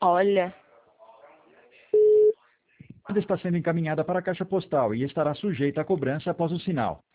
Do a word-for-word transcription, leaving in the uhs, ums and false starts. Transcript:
Olha. Está sendo encaminhada para a caixa postal e estará sujeita a cobrança após o sinal.